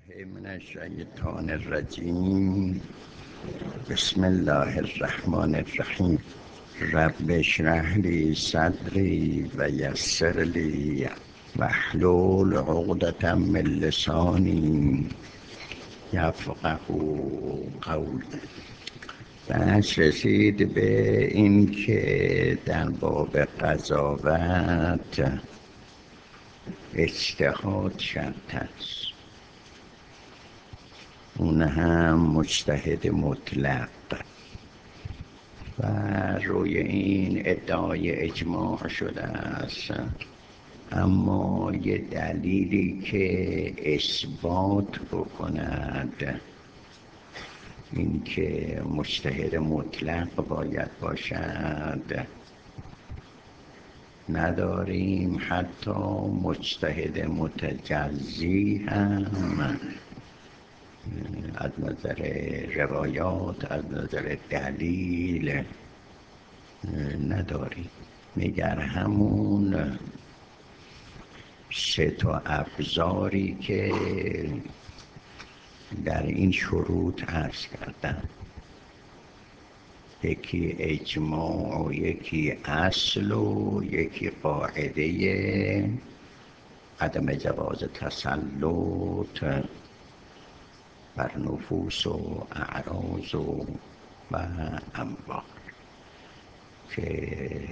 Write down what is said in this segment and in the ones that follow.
من الشیطان الرجیم. بسم الله الرحمن الرحیم. رب اشرح لی صدری و یسر لی واحلل عقدة من لسانی یفقهوا قولی. بحث رسید به این که در باب قضاوت اجتهاد شرط است، اون هم مجتهد مطلق، و روی این ادعای اجماع شده است. اما یه دلیلی که اثبات بکند این که مجتهد مطلق باید باشد نداریم. حتی مجتهد متجزی هم از نظر روایات، از نظر دلیل نداریم. مگر همون سه تا ابزاری که در این شروط عرض کردم، یکی اجماع و یکی اصل و یکی قاعده عدم جواز تسلط بر نفوس و اعراض و اموال، که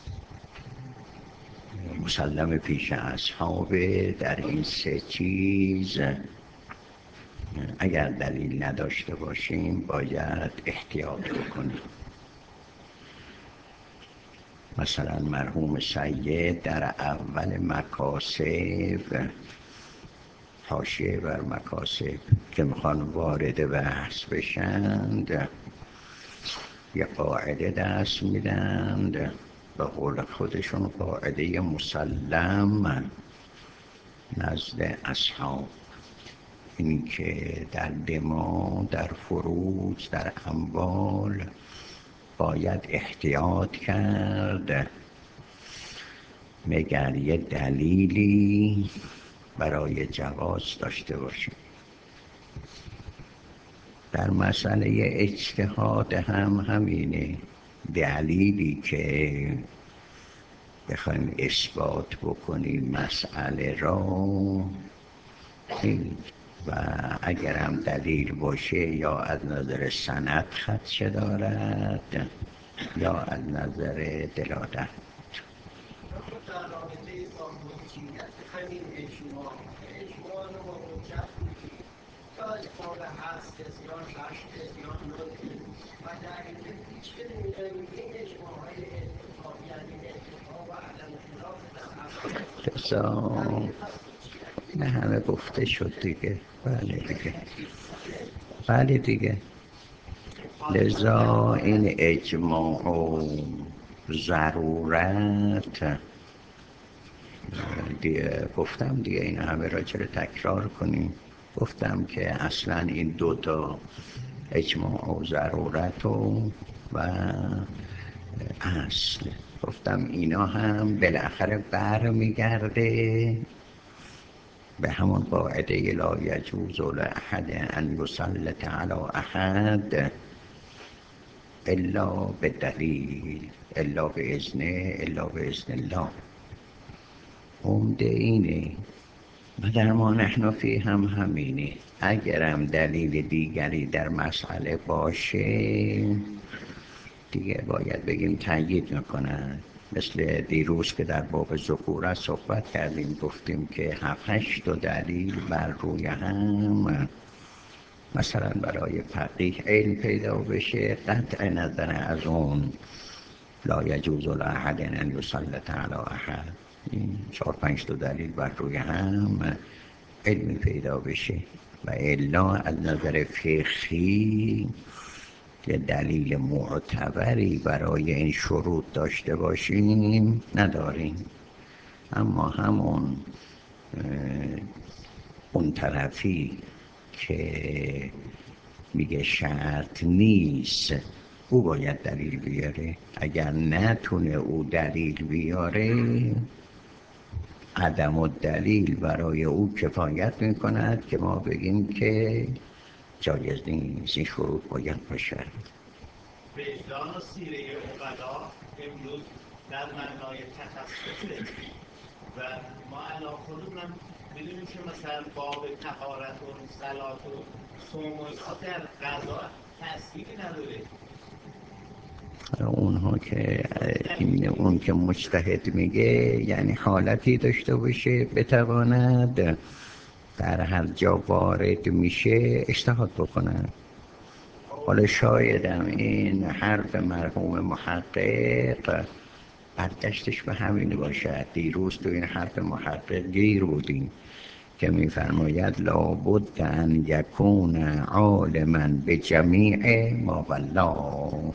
مسلم پیش اصحاب در این سه چیز اگر دلیل نداشته باشیم باید احتیاط بکنیم. مثلا مرحوم سید در اول مکاسب، حاشیه بر مکاسب که میخوان وارد بحث بشند، یه قاعده دست میدند، به قول خودشون قاعده مسلم نزد اصحاب، این که در دماء، در فروج، در اموال باید احتیاط کرد مگر یه دلیلی برای جواز داشته باشیم. در مسئله اجتهاد هم همینه، دلیلی که بخوایم اثبات بکنیم مسئله را و اگر هم دلیل باشه یا از نظر سند خدشه دارد یا از نظر دلالت. در رابطه با حجیت همین اجماع رو با حجت میگیم یا اجماع هست یا ششت یا نوته و در این هیچ که این اجماعهای اتفاق، یعنی اتفاق و عدم خلاف در رضا نه همه گفته شد دیگه. بله دیگه. لذا این اجماع و ضرورت دیگه گفتم دیگه، این همه را چرا تکرار کنیم. گفتم که اصلا این دوتا اجماع و ضرورت و اصل، گفتم اینا هم بالاخره برمیگرده به همون قاعده لا یجوز لأحد ان یسلط علی احد الا بدلیل الا باذنه الا باذن الله. عمده اینه و در ما نحن فی هم همینه. اگرم دلیل دیگری در مسئله باشه دیگه باید بگیم تأیید میکنن. مثل دیروز که در باب ذکورت صحبت کردیم، گفتیم که 7-8 تا دلیل بر روی هم مثلا برای فقیه علم پیدا بشه، قطع نظر از اون لا یجوز لأحد ان یسلط علی احد، 4-5 تا دلیل بر روی هم علمی پیدا بشه. و الا از نظر فقهی که دلیل معتبری برای این شروط داشته باشیم نداریم. اما همون اون طرفی که میگه شرط نیست او باید دلیل بیاره. اگر نتونه او دلیل بیاره عدم الدلیل برای او کفایت میکند که ما بگیم که جایز نیست، این شروط باید باشد. وجدان و سیره عقلا امروز در معنای تخصصه و ما الان خودمون میدونیم که مثلا باب طهارت و صلات و صوم و اینها در قضا تأثیری نداره. اونها که اون که مجتهد میگه یعنی حالتی داشته باشه بتواند در هر جا وارد میشه اجتهاد بکنه. حالا شایدم این حرف مرحوم محقق برگشتش به همین باشد. دیروز تو این حرف محقق گیر بودیم که میفرماید لابد ان یکون عالما به جمیع ما والله.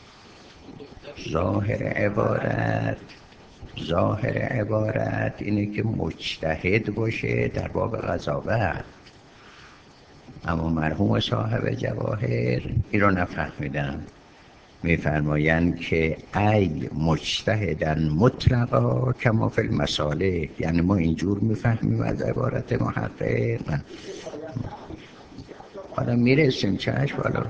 ظاهر عبارت اینه که مجتهد باشه در باب قضاوت، اما مرحوم صاحب جواهر این رو نفهمیدن. میفرمایند که ای مجتهدا مطلقا کما فی المسالک، یعنی ما اینجور میفهمیم از عبارت محقق. حالا میرسیم چشم، حالا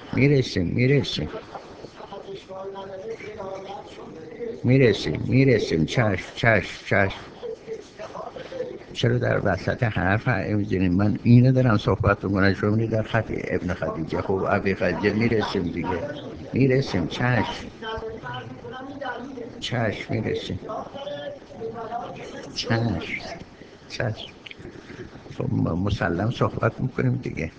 میرسیم چشم. چرا در وسط حرف میزنیم؟ من اینو دارم صحبت میکنم، شما میرید در خط ابن خدیجه. خب ابی خدیجه میرسیم دیگه، میرسیم چشم میرسیم چشم. خب مسلم صحبت میکنیم دیگه.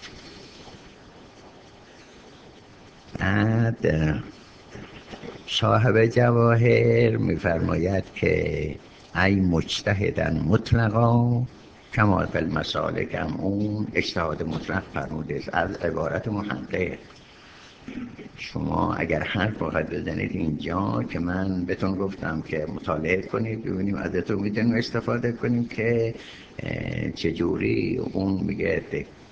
بعد صاحب جواهر میفرماید که ای مجتهدا مطلقا کما فی المسالک، هم اون اجتهاد مطلق فرموده از عبارت محقق. شما اگر حرف باید بزنید اینجا که من بهتون گفتم که مطالعه کنید ببینیم ازتون میتونیم استفاده کنیم که چجوری اون میگه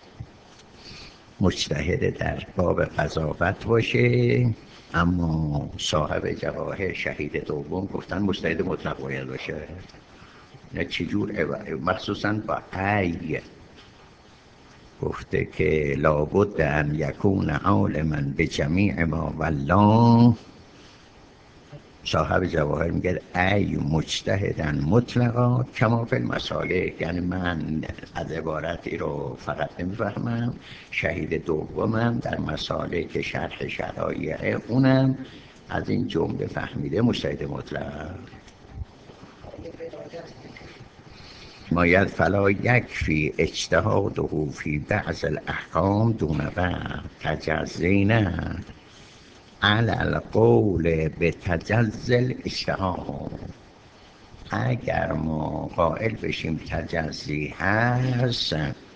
مجتهد در باب قضاوت باشه، اما صاحب جواهر شهید دوم گفتن مجتهد مطلق باید باشه. نه چجور مخصوصا با ای گفته که لابد ان یکون عالما به جمیع ما والله. صاحب جواهر میگه ای مجتهدا مطلقا کما فی المسالک، یعنی من از عبارتی رو فقط نمیفهمم، شهید دومم در مسالک شرح شرایع اونم از این جمله فهمیده مجتهد مطلق. ماید فلا یکفی اجتهاده فی بعض الاحکام دون بعض تجزینه علی القول به تجزل اجتهاد. اگر ما قائل بشیم تجزی هست،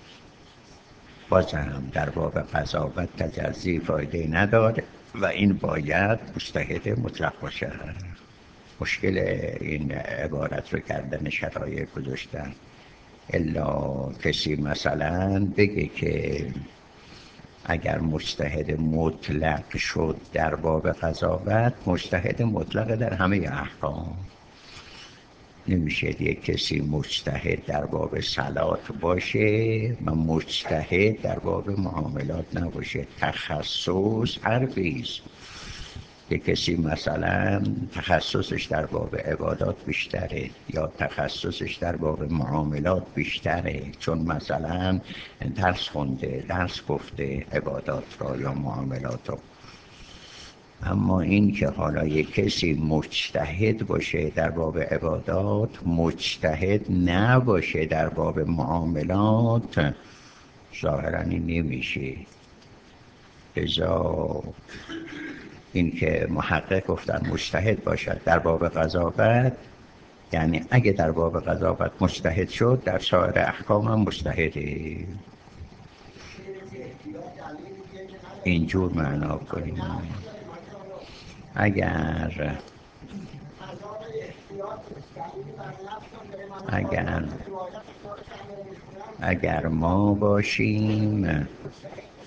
بازم در باب قضاوت تجزی فایده نداره و این باید مجتهد مطلق باشه. مشکل این عبارت رو کردن شرایع گذاشتن. الا کسی مثلا بگه که اگر مجتهد مطلق شد در باب قضاوت، مجتهد مطلق در همه احکام. نمیشه یک کسی مجتهد در باب صلات باشه و مجتهد در باب معاملات نباشه. تخصص حرفیست. یک کسی مثلا تخصصش در باب عبادات بیشتره یا تخصصش در باب معاملات بیشتره، چون مثلا درس خونده، درس گفته عبادات را یا معاملات را. اما این که حالا یک کسی مجتهد باشه در باب عبادات، مجتهد نباشه در باب معاملات، ظاهراً این نمیشه. لذا این که محقق گفتن مجتهد باشد در باب قضاوت، یعنی اگه در باب قضاوت مجتهد شد در سایر احکام هم مجتهده. اینجور معنا کنیم. اگر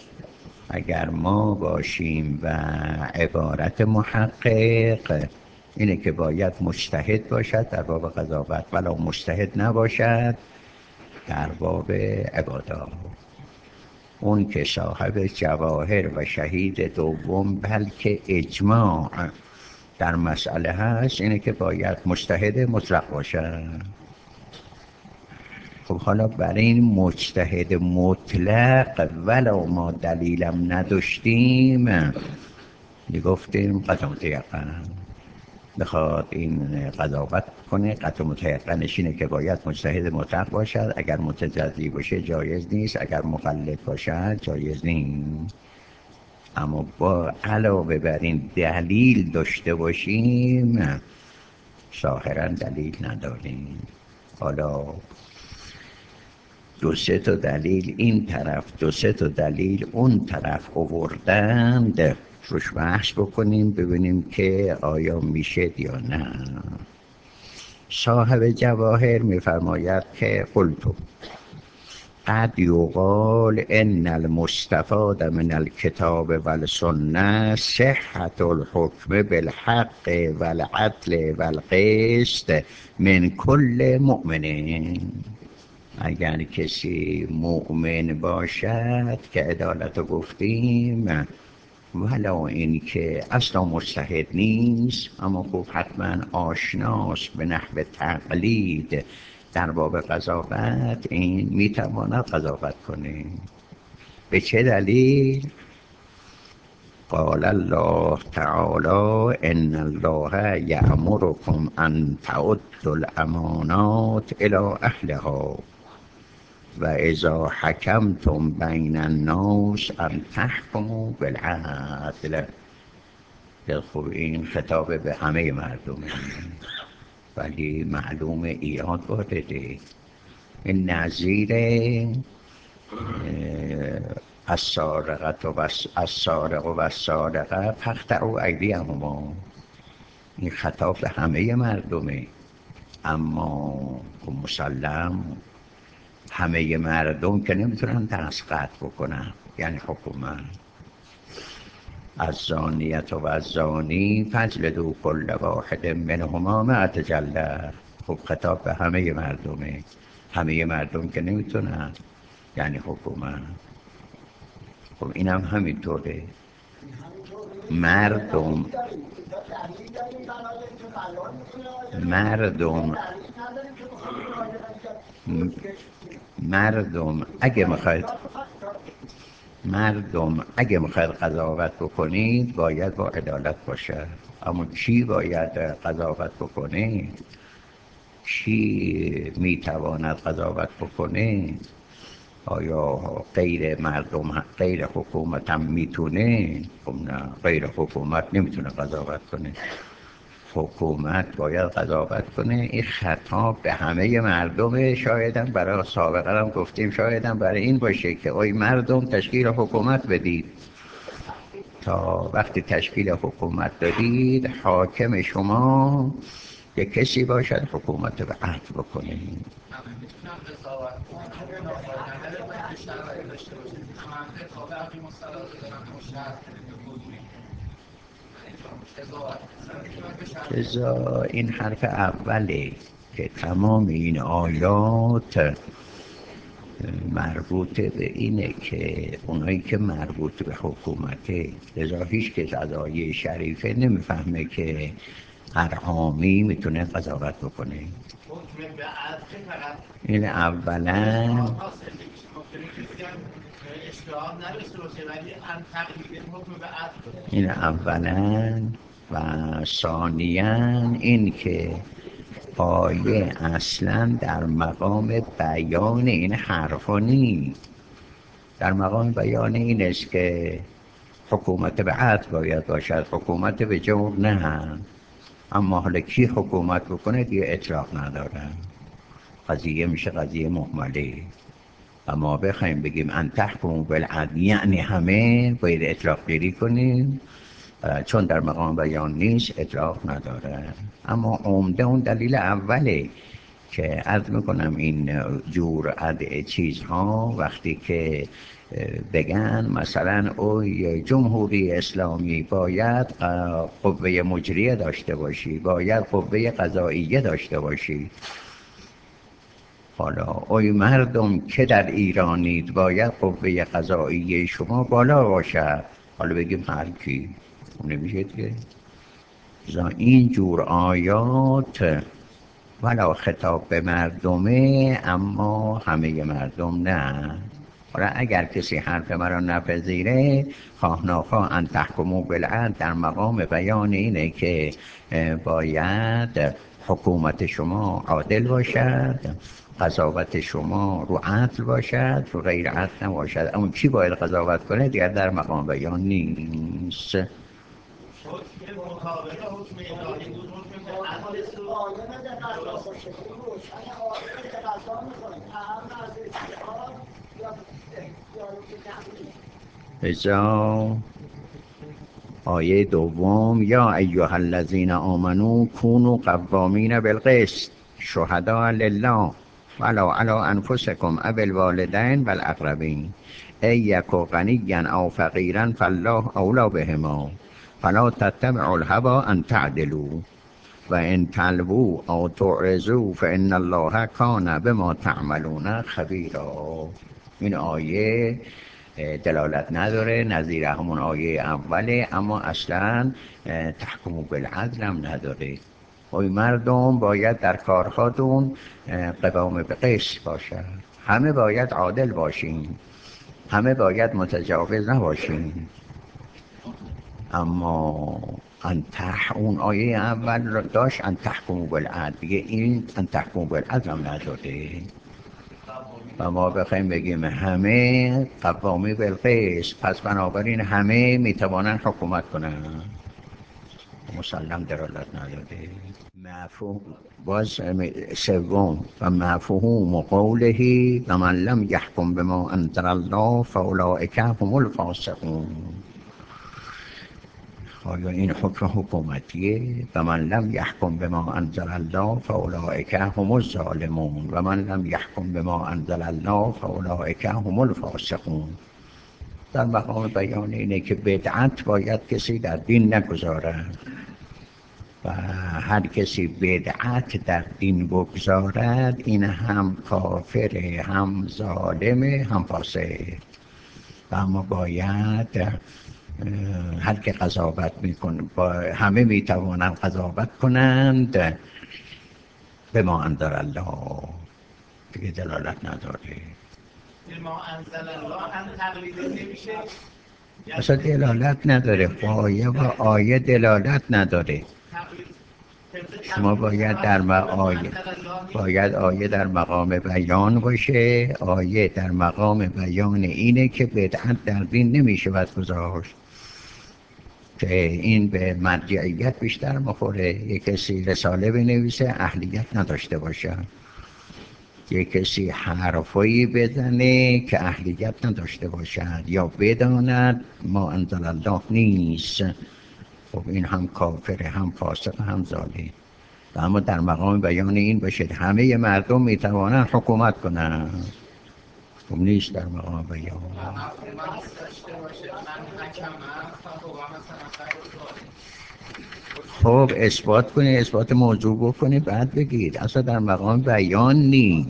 ما باشیم و عبارت محقق اینه که باید مجتهد باشد در باب قضاوت، ولی مجتهد نباشد در باب عبادات. اون که صاحب جواهر و شهید دوم بلکه اجماع در مسئله هست اینه که باید مجتهد مطلق باشد. خب حالا برای این مجتهد مطلق ولو ما دلیلم نداشتیم میگفتیم قطع متیقن بخواد این قضاوت کنه، قطع متیقنش اینه که باید مجتهد مطلق باشد. اگر متجزی باشه جایز نیست، اگر مقلد باشد جایز نیست. اما با علاوه بر این دلیل داشته باشیم، ظاهرا دلیل نداریم. حالا دو سه تا دلیل این طرف، دو سه تا دلیل اون طرف آوردند، روش بحث بکنیم ببینیم که آیا میشه یا نه. صاحب جواهر میفرماید که قلتو قد یقال ان المستفاد من الکتاب والسنه صحة الحکم بالحق والعدل والقسط من کل مؤمن. اگر کسی مؤمن باشد که عدالت رو گفتیم ولو این که اصلا مجتهد نیست، اما خب حتما آشناست به نحو تقلید در باب قضاوت، این میتواند قضاوت کنه. به چه دلیل؟ قال الله تعالی ان الله یأمرکم ان تعدوا الامانات الی اهلها و اذا حکمتم بین الناس ان تحکموا بالعدل. خب این خطاب به همه مردمه، ولی معلوم ایراد وارده. این نظیر السارق و السارقه فاقطعوا ایدیهما، این خطاب به همه مردمه. اما مسلم همه مردم که نمیتونن تسقط بکنن، یعنی حکومت. الزانیة و الزانی فاجلدوا کل واحد منهما مئة جلده. خب خطاب به همه مردمه، همه مردم که نمیتونن، یعنی حکومت. خب اینم همینطوره. مردم اگه میخواید قضاوت بکنید باید با عدالت باشه. اما کی باید قضاوت بکنه؟ کی میتواند قضاوت بکنه؟ آیا غیر مردم، غیر حکومت هم میتونه؟ خب نه، غیر حکومت نمیتونه قضاوت کنه. حکومت باید قضاوت کنه. این خطاب به همه مردم. شایدم برای سابقه هم گفتیم، شایدم برای این باشه که ای مردم تشکیل حکومت بدید. تا وقتی تشکیل حکومت دادید حاکم شما که کسی باشد حکومت به عدل بکنه. این حرف اوله که تمام این آیات مربوط به اینه که اونایی که مربوط به حکومته، لذا هیچ کس از آیه شریفه نمیفهمه که هر عامی میتونه قضاوت بکنه. این اولا و ثانیاً این که آیه اصلا در مقام بیان این حرفا نیست. در مقام بیان این است که حکومت به عدل باید باشد، حکومت به جور نه. اما حالا کی حکومت بکنه دیگه اطلاق نداره، قضیه میشه قضیه مهمله. اما بخوایم بگیم ان تحکموا بالعدل یعنی همه باید اطلاق گیری کنیم، چون در مقام بیان نیست اطلاق نداره. اما عمده اون دلیل اوله که عرض میکنم این جور چیزها وقتی که بگن مثلا اوی جمهوری اسلامی باید قوه مجریه داشته باشی، باید قوه قضاییه داشته باشی، حالا اوی مردم که در ایرانید باید قوه قضاییه شما بالا باشد، حالا بگیم هر کی، نمیشه دیگه. این جور آیات ولا خطاب به مردمه اما همه مردم نه. حالا اگر کسی حرف مرا نپذیره خواه ناخواه ان تحکموا بالعدل در مقام بیان اینه که باید حکومت شما عادل باشد، قضاوت شما رو عدل باشد، رو غیر عدل نباشد. اما کی باید قضاوت کنه دیگر در مقام بیان نیست. حکم مطابق حکم الهی بود، حکم عدل سود. عالم در قضا باشه، این روشن عالم در قضا میکنه، اهم از اجتهاد یا اختیار که تقلید. ازا آیه دوم یا ایها الذین آمنوا کونوا قوامین بالقسط شهداء لله ولو علی انفسکم او الوالدین والاقربین ان یکوا غنیا او فقیرا فالله اولی بهما فلا تتبعوا الهوی ان تعدلوا و ان تلووا او تعرضوا فان الله کان بما تعملون خبیرا. این آیه دلالت نداره، نظیر همون آیه اوله، اما اصلا تحکم بالعدل هم نداره. اوی مردم باید در کارهاتون قوام به قسط باشد، همه باید عادل باشین، همه باید متجاوز نباشین. اما اون آیه اول داشت ان تحکموا بالعدل، دیگه این ان تحکموا بالعدل هم نداره. و ما بخوایم بگیم همه قوامی بالقسط، پس بنابراین همه میتوانند حکومت کنند، مسلم دلالت نداره. مفهوم باز سوم و مفهوم قوله و من لم یحکم بما انزل الله فاولئک هم الفاسقون. آیا این حکم حکومتیه؟ و من لم یحکم بما انزل الله فاولئک هم الظالمون و من لم یحکم بما انزل الله فاولئک هم الفاسقون. در مقام بیان اینه که بدعت باید کسی در دین نگذارد و هر کسی بدعت در دین بگذارد این هم کافر، هم ظالم، هم فاسق. و اما باید هر که قضاوت میکنه با همه میتوانند قضاوت کنند به ما انزل الله، دیگه دلالت نداره. به ما انزل الله هم تقلید نمیشه، اصلا دلالت نداره، آیه و آیه دلالت نداره. شما باید آیه در مقام بیان باشه. آیه در مقام بیان اینه که بدعت در دین نمیشه گذاشت، که این به مرجعیت بیشتر مخوره. یک کسی رساله بنویسه اهلیت نداشته باشه، یک کسی حرفایی بزنه که اهلیت نداشته باشد یا بداند ما انزل الله نیست، خب این هم کافر، هم فاسق، هم ظالم. و اما در مقام بیان این باشد همه مردم میتوانند حکومت کنند، خب نیست در مقام بیان. خب اثبات کنی، اثبات موضوع بکنی بعد بگید. اصلا در مقام بیان نی.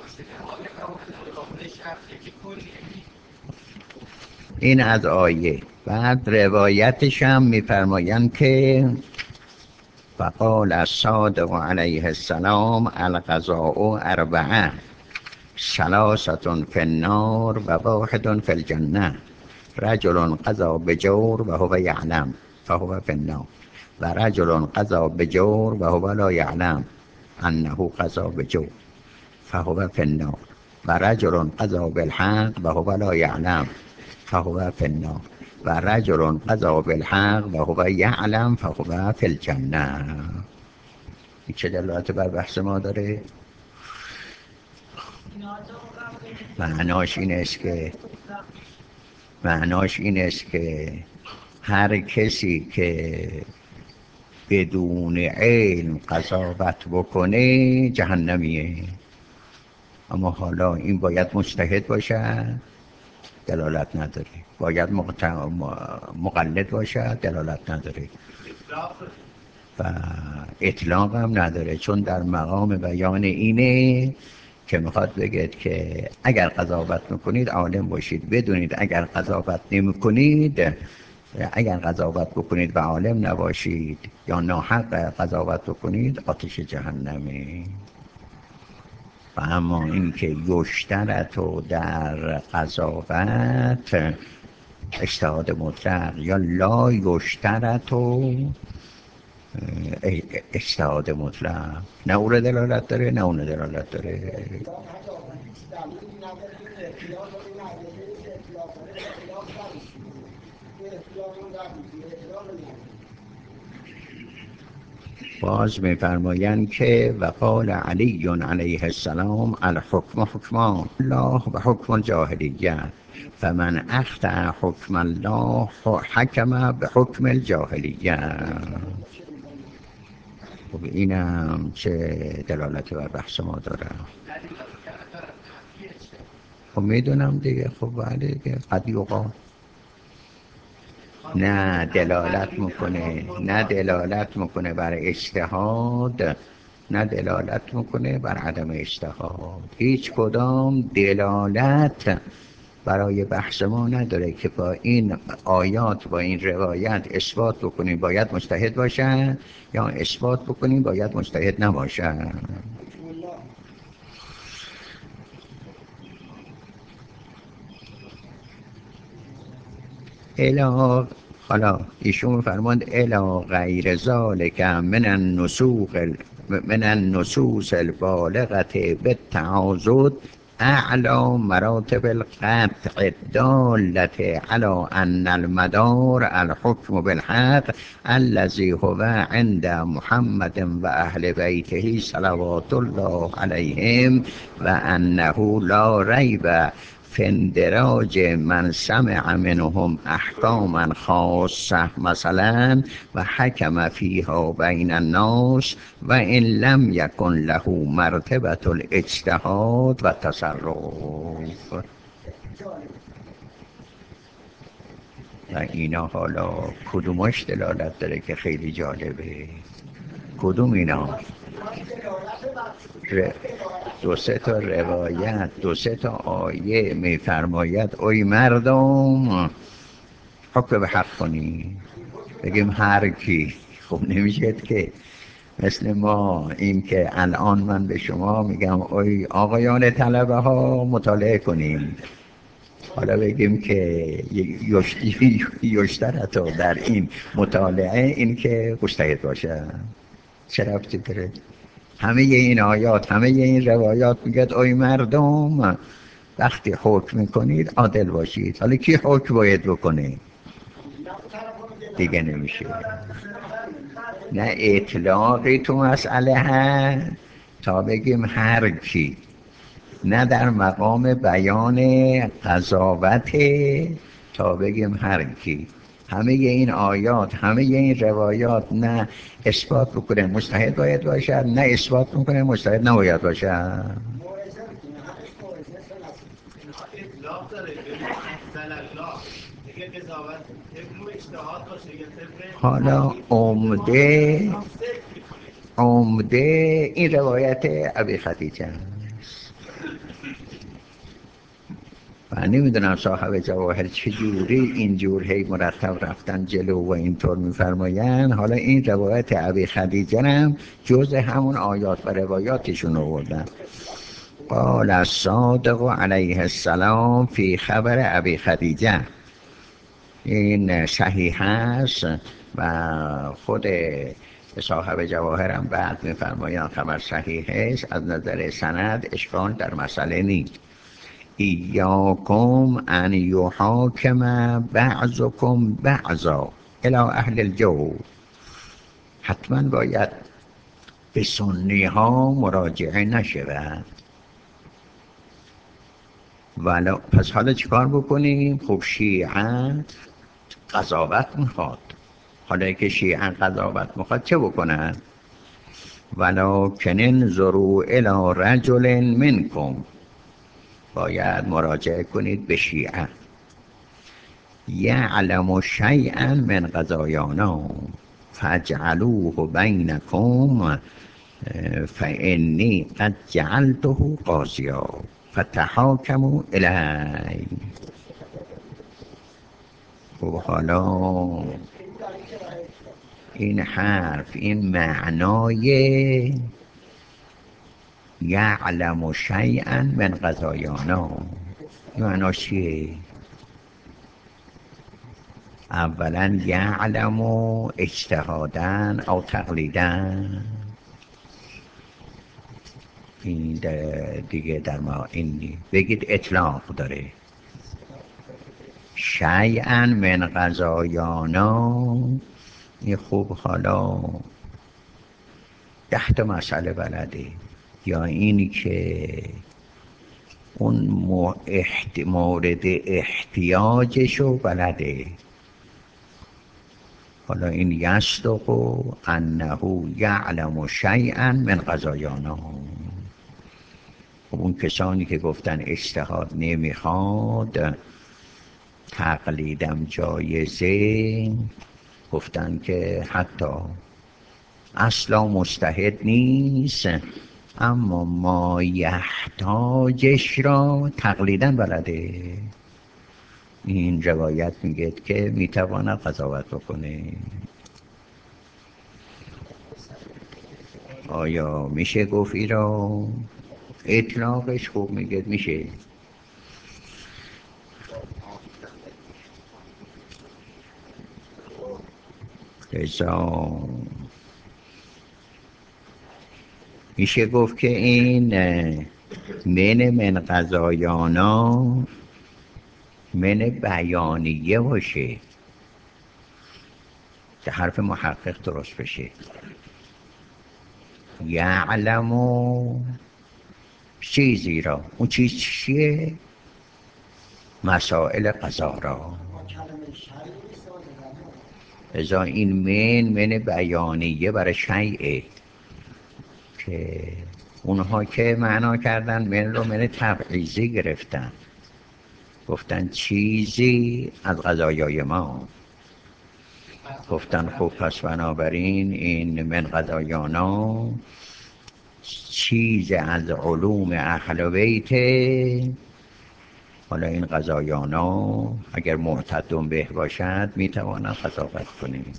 این از آیه. بعد روایتش هم میفرمایند که فقال الصادق علیه السلام القضاء اربعه ثلاثة فی النار و واحد فی الجنه رجل قضا بجور و هو یعلم فهو فی النار و رجل قضا بجور و هو لا یعلم انه قضا بجور فهو فی النار و رجل قضا بالحق و هو لا یعلم فهو فی النار و رجل قضا بالحق و هو یعلم فهو فی الجنه. این چه دلالت بر بحث ما داره؟ معناش این است که هر کسی که بدون علم قضاوت بکنه جهنمیه. اما حالا این باید مجتهد باشد، دلالت نداره. باید مقلد باشد، دلالت نداره. و اطلاق هم نداره، چون در مقام بیان اینه که میخواد بگید که اگر قضاوت میکنید عالم باشید، بدونید اگر قضاوت نمیکنید، اگر قضاوت بکنید و عالم نباشید یا ناحق قضاوت بکنید آتش جهنمه. و اما این که یشترط در قضاوت اجتهاد مطلق یا لا یشترط اجتهاد مطلق، نه او را دلالت داره نه اون را دلالت داره. باز می‌فرمایند که وقال علی علیه السلام الحکم حکمان الله و حکم الجاهلیه فمن اخطأ حکم الله حکم به حکم الجاهلیه. خب اینم چه دلالتی بر بحث ما داره؟ خب میدونم دیگه. خب بله دیگه، قد یقال نه دلالت میکنه، نه دلالت میکنه بر اجتهاد، نه دلالت میکنه بر عدم اجتهاد. هیچ کدام دلالت برای بحث ما نداره که با این آیات با این روایت اثبات بکنیم باید مجتهد باشن یا اثبات بکنیم باید مجتهد نباشن. الا حالا ایشون فرماند الا غیر ذالک من النصوص البالغه بالتعاضد اعلی مراتب القطع الدالة على ان المدار الحكم بالحق الذي هو عند محمد و اهل بیته صلوات الله علیهم و انه لا ریب فی اندراج من سمع منهم احکاما خاصه مثلا و حکم فیها بین الناس و ان لم یکن له مرتبه الاجتهاد و تصرف. و اینا حالا کدومش دلالت داره که خیلی جالبه؟ کدوم اینا؟ دو سه تا روایت، دو سه تا آیه میفرماید اوی مردم حکم به حق کنی. بگیم هر کی؟ خب نمیشه که مثل ما این که الان من به شما میگم اوی آقایان طلبه ها مطالعه کنیم، حالا بگیم که یشترط در این مطالعه این که مجتهد باشه. چه ربطی داره؟ همه این آیات همه این روایات میگه اوی مردم وقتی حکم میکنید عادل باشید. حالا کی حکم باید بکنه؟ دیگه نمیشه. نه اطلاقی تو مسئله هست تا بگیم هر کی، نه در مقام بیان قضاوت تا بگیم هر کی. همه این آیات همه این روایات نه اثبات بکنه مجتهد باید باشد، نه اثبات بکنه مجتهد نباید باشد. اطلاق داره انزل الله دیگه قضاوت طبق اجتهاد باشه یا طبق حالا عمده این روایت ابی خدیجه و نمیدونم صاحب جواهر چجوری اینجور هی مرتب رفتن جلو و اینطور میفرماین. حالا این روایت ابی خدیجه هم جز همون آیات و روایاتشون آوردن. قال الصادق علیه السلام فی خبر ابی خدیجه، این صحیح هست و خود صاحب جواهر هم بعد میفرماین خبر صحیح است، از نظر سند اشکال در مسئله نیست. ایاکم ان یحاکم بعضکم بعضا الی اهل الجو، حتما باید به سنی ها مراجعه نشود. ولی پس حالا چیکار بکنیم؟ خب شیعه قضاوت میخواد، حالا که شیعه قضاوت میخواد چه بکنن؟ ولکن انظروا الی رجل منکم، باید مراجعه کنید به شیعه. یعلم شیئا من قضایانا فاجعلوه بینکم فانی قد جعلته قاضیا فتحاکموا الی. خب حالا این حرف، این معنای یعلم شیئا من قضایانا، این معناش چیه؟ اولا یعلم اجتهادن او تقلیدن، این دیگه در ما این بگید اطلاق داره. شیئا من قضایانا، این خوب حالا 10 مسئله بلده، یا اینی که اون مورد احتیاجشو بلده. حالا این یصدق انه یعلم شیئا من قضایانا. اون کسانی که گفتن اجتهاد نمیخواد، تقلیدم جایزه، گفتن که حتی اصلا مجتهد نیست اما ما یحتاجش را تقلیدن بلده. این روایت میگه که میتواند قضاوت بکنه. آیا میشه گفت ای را اطلاقش؟ خوب میگه میشه. میشه گفت که این من قضایانا من بیانیه باشه که حرف محقق درست بشه. یعلم چیزی را، اون چیز چیه؟ مسائل قضا را. ازا این من بیانیه برای شیعه، که اونها که معنا کردن من رو من تبعیضی گرفتن، گفتن چیزی از قضایای ما. گفتن خب پس بنابراین این من قضایانا چیز از علوم اهل بیت. حالا این قضایانا اگر معتدم به باشد میتواند قضاوت کنیم.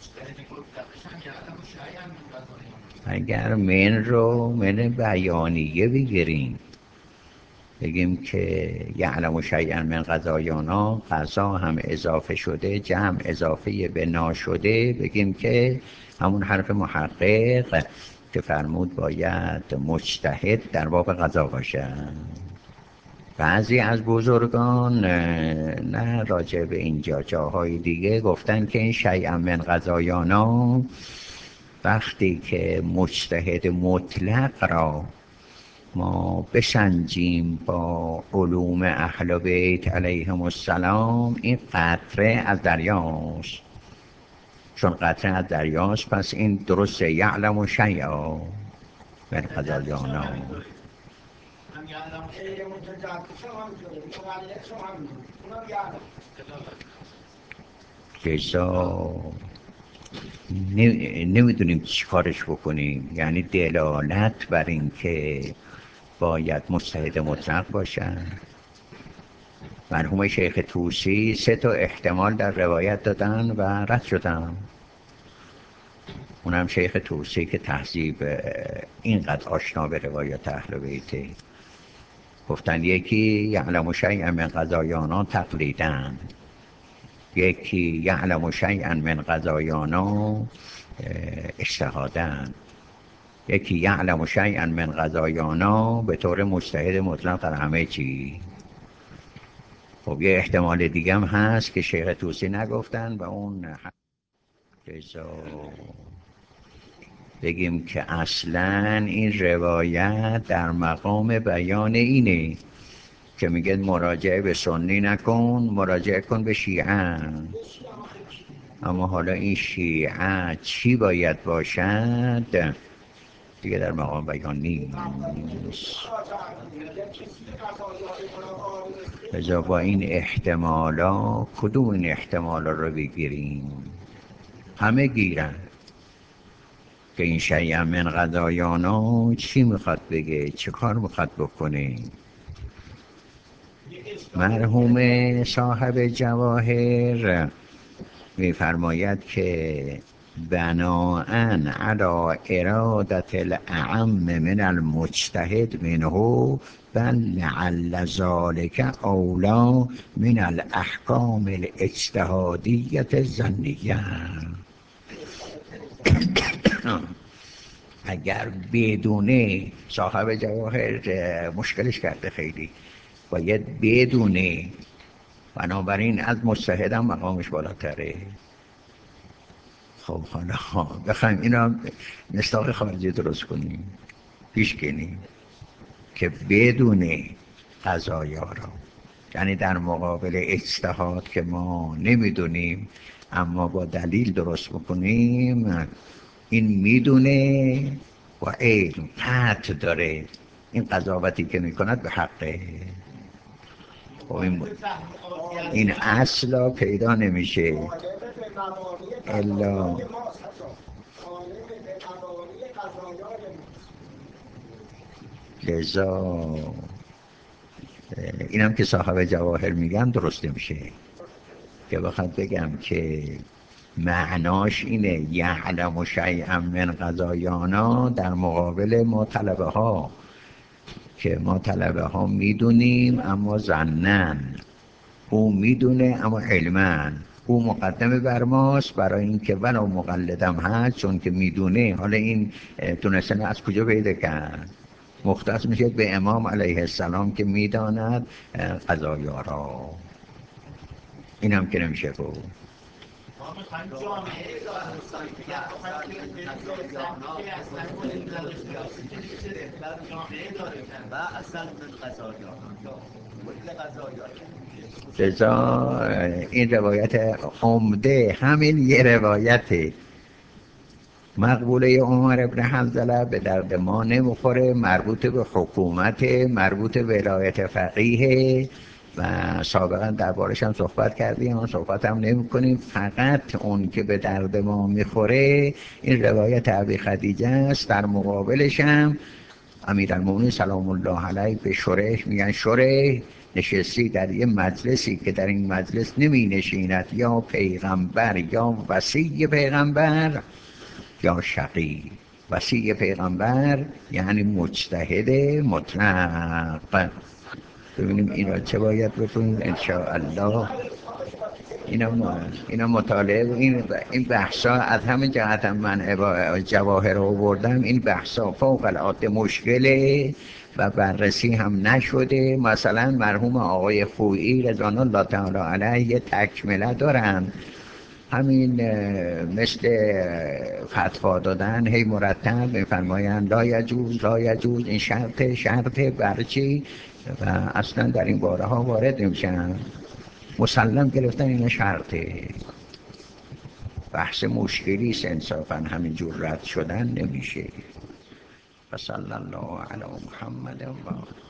اگر من رو من بیانیه بگیریم، بگیم که یعلم شیئا من قضایانا، قضا هم اضافه شده، جمع اضافه به ناشده، بگیم که همون حرف محقق که فرمود باید مجتهد در باب قضا باشد. بعضی از بزرگان نه راجع به اینجا، جاهای دیگه گفتن که این شیئا من قضایانا وقتی که مجتهد مطلق را ما بسنجیم با علوم اهل بیت علیهم السلام، این قطره از دریاست. چون قطره از دریاست پس این درسته یعلم شیئا من قضایانا. جزا نمیدونیم چی کارش بکنیم، یعنی دلالت بر این که باید مجتهد مطلق باشن. مرحوم شیخ طوسی 3 احتمال در روایت دادن و رد شدن. اونم شیخ طوسی که تهذیب اینقدر آشنا به روایت اهل بیته، گفتن یکی یعلم شیئا من قضایانا تقلیدن، یکی یعلم شیئا من قضایانا اجتهادن، یکی یعلم شیئا من قضایانا به طور مجتهد مطلق در همه چی. خب یه احتمال دیگه هم هست که شیخ طوسی نگفتن و اون بگیم که اصلا این روایت در مقام بیان اینه که میگه مراجعه به سنی نکن، مراجعه کن به شیعه. اما حالا این شیعه چی باید باشد دیگه در مقام بیان نیست. لذا با این احتمالا کدوم این احتمالا رو بگیریم؟ همه گیرن که این شیء من قضایانا چی میخواد بگه، چه کار میخواد بکنه. مرحوم صاحب جواهر میفرماید که بناءً علی ارادت الاعم من المجتهد منه بل لعل ذلك اولی من الاحکام الاجتهادیة الظنیة. اگر بدونه، صاحب جواهر مشکلش کرده خیلی، باید بدونه، بنابراین از مجتهد هم مقامش بالاتره. خب حالا بخوایم اینا مصداق خارجی درست کنیم پیش کنیم که بدونه قضایا را، یعنی در مقابل اجتهاد که ما نمیدونیم اما با دلیل درست بکنیم، این میدونه و علم قطع داره این قضاوتی که میکند به حقه. خب این اصلا پیدا نمیشه الا لذا اینم که صاحب جواهر میگن درست نمیشه که بخواد بگم که معناش اینه یعلم شیئا من قضایانا در مقابل ما طلبه ها، که ما طلبه ها میدونیم اما ظنن، او میدونه اما علمن، او مقدمه بر ماست برای اینکه ولو مقلدم هست چون که میدونه. حالا این تونستن از کجا پیدا کرد؟ مختص میشه به امام علیه السلام که میداند قضایا را. این هم که نمیشه بود. ما میخوایم جامعه و اصلا من قضایا لذا این روایت عمده همین یه روایته مقبوله عمر ابن حنظله به درد ما نمیخوره، مربوط به حکومت، مربوط به ولایت فقیه و سابقا دربارش هم صحبت کردیم، اون صحبت هم نمی کنیم. فقط اون که به درد ما میخوره این روایت ابی خدیجه است. در مقابلش هم امیرالمومنین سلام الله علیه به شریح میگن شریح نشستی در یه مجلسی که در این مجلس نمی نشیند یا پیغمبر یا وصی پیغمبر یا شقی. وصی پیغمبر یعنی مجتهد مطلق. ببینیم اینا چه باید بکنیم انشاءالله. اینا مطالعه و این بحثا از همین جهت هم من جواهر رو آوردم. این بحثا فوق العاده مشکله و بررسی هم نشده. مثلا مرحوم آقای خویی رضوان الله تعالی علیه تکمله دارن، همین مثل فتوا دادن هی مرتب میفرمایند لا یجوز لا یجوز، این شرط برچی و اصلا در این باره ها وارد نمیشن، مسلم گرفتن این شرطه. بحث مشکلی است انصافا، همینجور رد شدن نمیشه. و صلی الله علی محمد و